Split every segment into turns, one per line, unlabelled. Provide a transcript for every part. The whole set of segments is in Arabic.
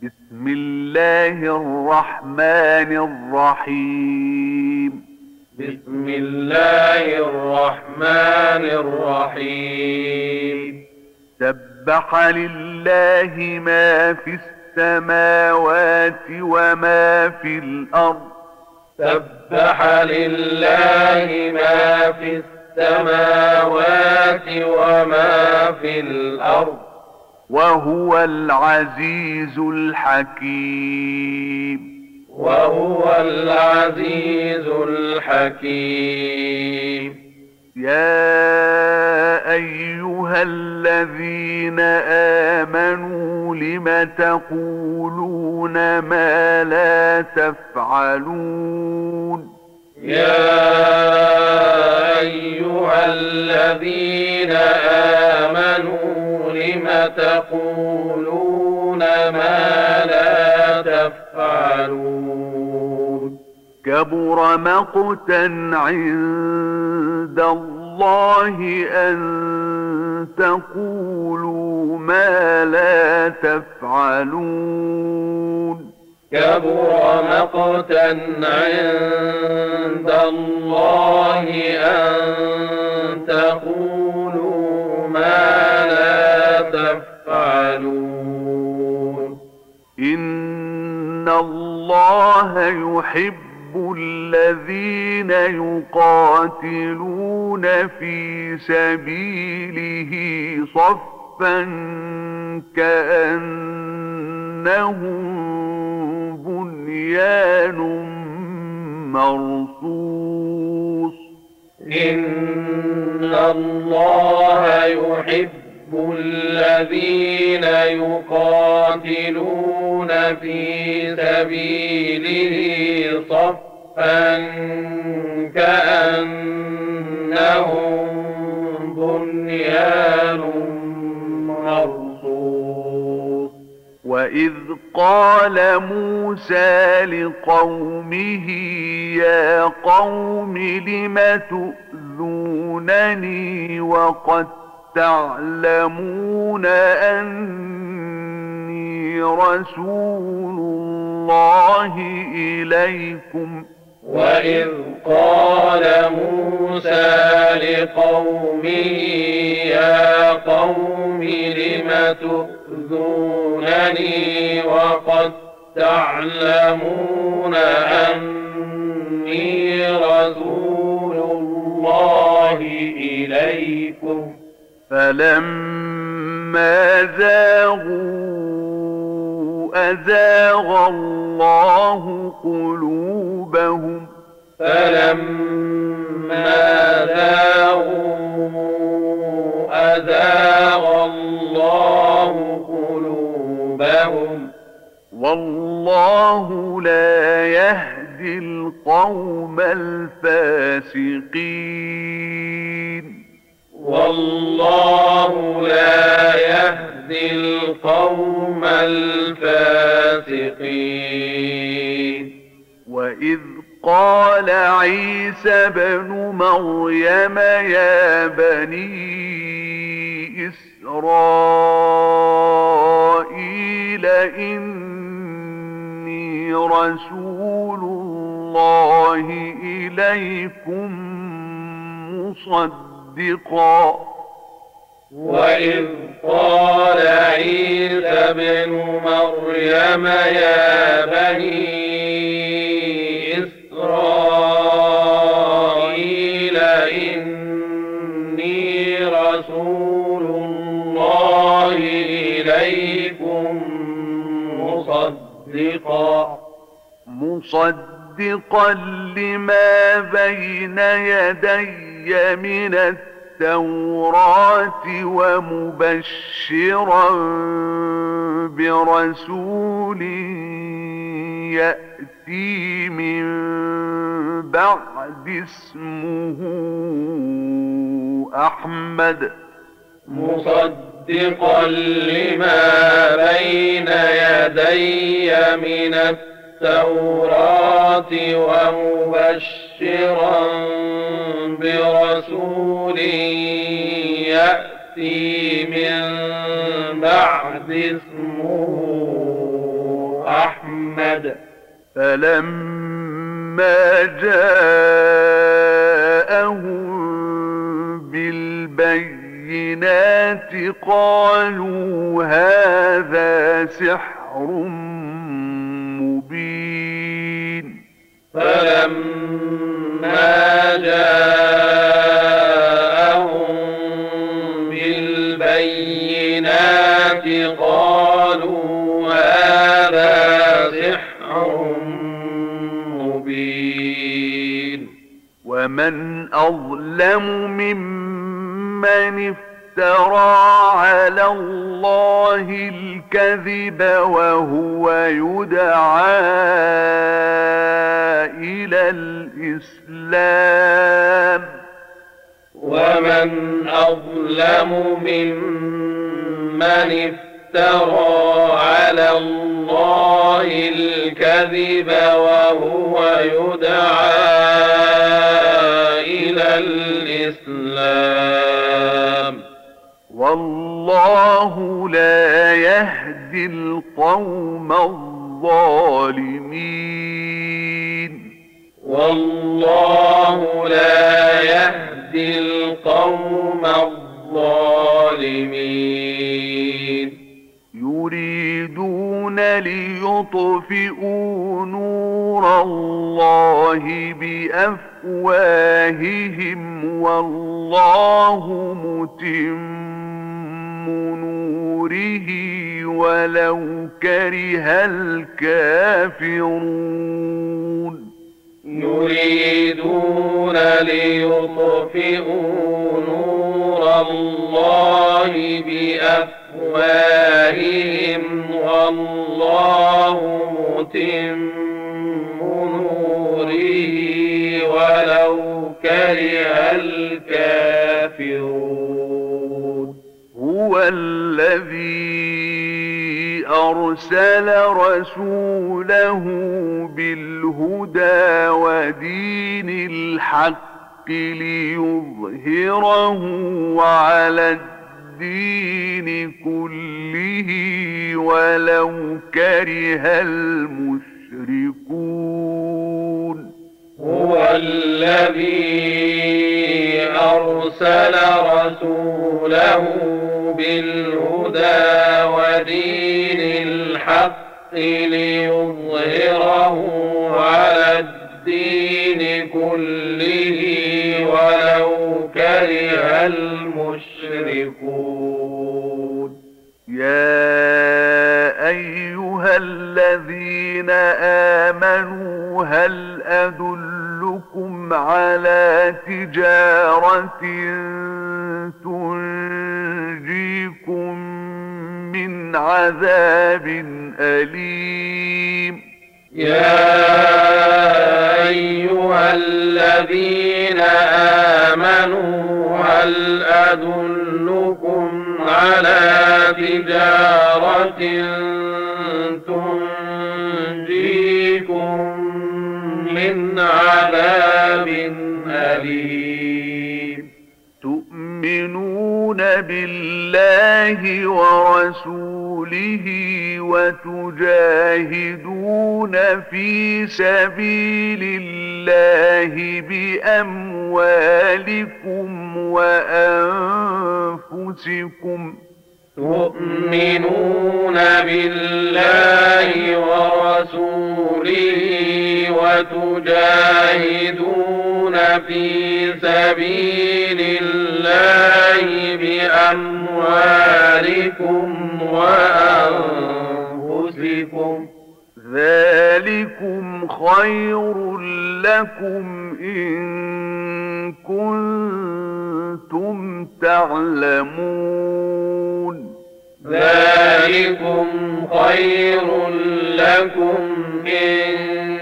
بسم الله الرحمن الرحيم.
بسم الله الرحمن الرحيم.
سبح لله ما في السماوات وما في الأرض.
سبح لله ما في السماوات وما في الأرض
وهو العزيز الحكيم.
وهو العزيز الحكيم.
يا أيها الذين آمنوا لم تقولون ما لا تفعلون.
يا أيها الذين آمنوا لم تقولون ما لا تفعلون.
كبر مقتا عند الله أن تقولوا ما لا تفعلون.
كبر مقتا عند الله أن تقولوا ما لا تفعلون.
إن الله يحب الذين يقاتلون في سبيله صفا كأنهم بنيان مرصوص.
إن الله يحب الذين يقاتلون في سبيله صفا كأنهم بنيان مرصوص.
وإذ قال موسى لقومه يا قوم لم تؤذونني وقد تعلمون أني رسول الله إليكم.
وإذ قال موسى لقومه يا قوم لم تؤذونني وقد تعلمون أني رسول الله إليكم.
فلما زاغوا أزاغ الله قلوبهم.
فلما زاغوا أزاغ الله قلوبهم.
والله لا يهدي القوم الفاسقين.
والله لا يهدي القوم الفاسقين.
وإذ قال عيسى ابن مريم يا بني إسرائيل إني رسول الله إليكم مصدقا.
وإذ قال عيسى ابن مريم يا بني إسرائيل إني رسول الله إليكم مصدقا
لما بين يدي من التوراة ومبشرا برسول يأتي من بعد اسمه أحمد.
مصدقا لما بين يدي من التوراة ومبشرا برسول يأتي من بعد اسمه أحمد.
فلما جاءهم بالبينات قالوا هذا سحر مبين.
فلما جاءهم بالبينات قالوا هذا سحر مبين.
ومن أظلم ممن افترى على الله الكذب وهو يدعى إلى الإسلام.
ومن أظلم ممن افترى على الله الكذب وهو يدعى إلى الإسلام.
والله لا يهدي القوم الظالمين.
والله لا يهدي القوم الظالمين.
يريدون ليطفئوا نور الله بأفواههم والله متم نوره ولو كره الكافرون.
يريدون ليطفئوا نور الله بأفواههم والله متم نوره ولو كره الكافرون.
هو الذي أرسل رسوله بالهدى ودين الحق ليظهره على الدين كله ولو كره المشركون.
هو الذي أرسل رسوله بالهدى ودين الحق ليظهره على الدين كله ولو كره المشركون.
يا أيها الذين آمنوا هل أدلكم على تجارة تنجيكم من عذاب أليم.
يا أيها الذين آمنوا هل أدلكم على تجارة تنجيكم من عذاب أليم.
تؤمنون بالله ورسوله وتجاهدون في سبيل الله بأموالكم وأنفسكم.
تؤمنون بالله ورسوله وتجاهدون في سبيل الله بأموالكم وأنفسكم.
ذلكم خير لكم إن كنتم تعلمون.
ذلكم خير لكم إن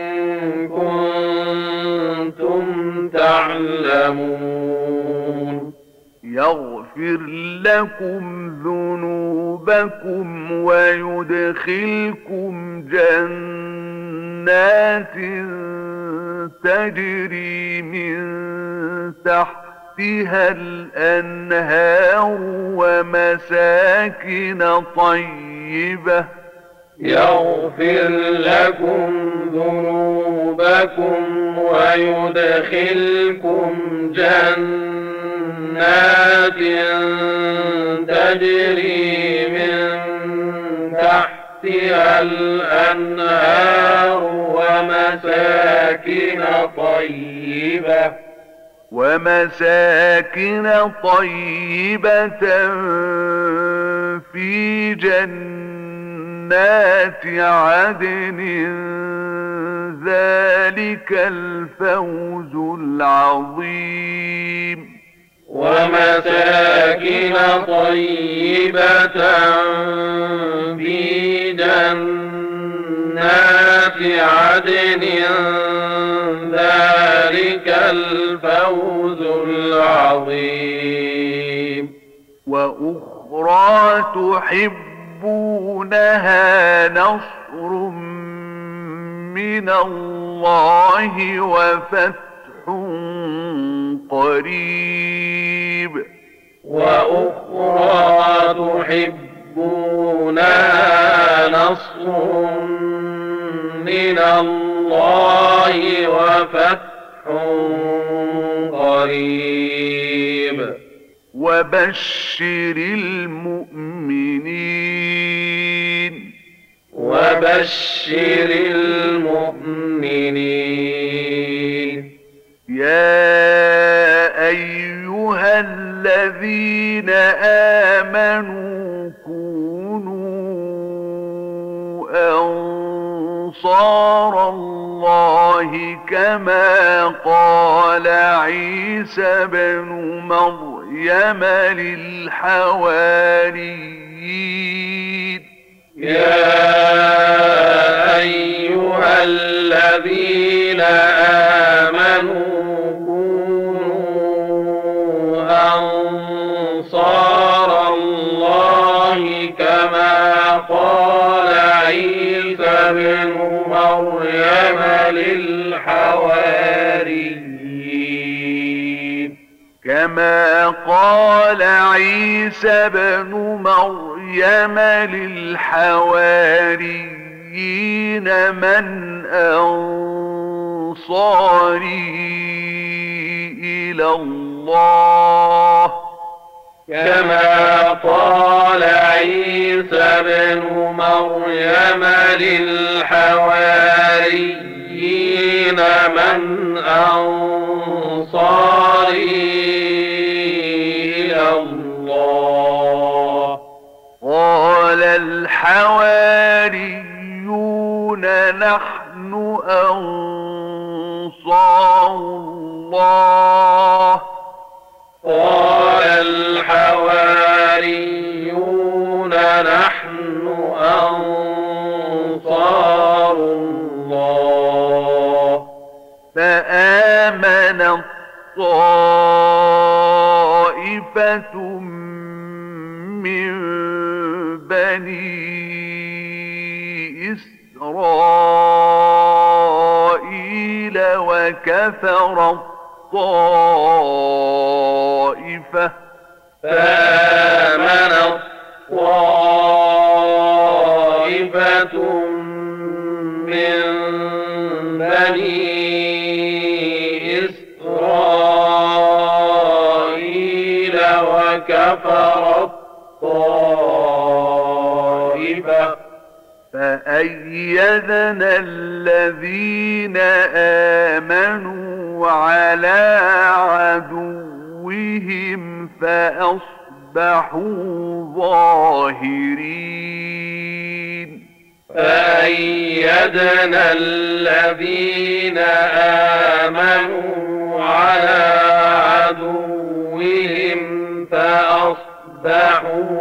كنتم تعلمون.
يغفر لكم ذنوبكم ويدخلكم جنات تجري من تحتها الأنهار ومساكن طيبة
يغفر لكم ذنوبكم ويدخلكم جنات تجري من تحتها الأنهار
ومساكن طيبة في جنات عدن ذلك الفوز العظيم
ومساكن طيبة في جنات عدن ذلك الفوز العظيم
وأخرى تحبونها نصر من الله وفتح قريب
وأخرى تحبونها نصر من الله وفتح قريب
وبشر المؤمنين يا أيها الذين آمنوا كونوا أنصار الله كما قال عيسى بن مريم للحواريين
يا أيها الذين آمنوا كونوا أنصار الله كما قال عيسى بن مريم للحواريين
كما قال عيسى بن مريم للحواريين من أنصاري إلى الله
كما قال عيسى بن مريم للحواريين من أنصاري إلى الله
قال الحواريون نحن أنصار الله
قال الحواريون نحن أنصار الله
فآمنت طائفة من بني إسرائيل وكفرت طائفة
فآمنت طائفة من بني إسرائيل وكفرت طائفة
فأيدنا الذين آمنوا على عدوهم فأصبحوا ظاهرين
فأيدنا الذين آمنوا على عدوهم فأصبحوا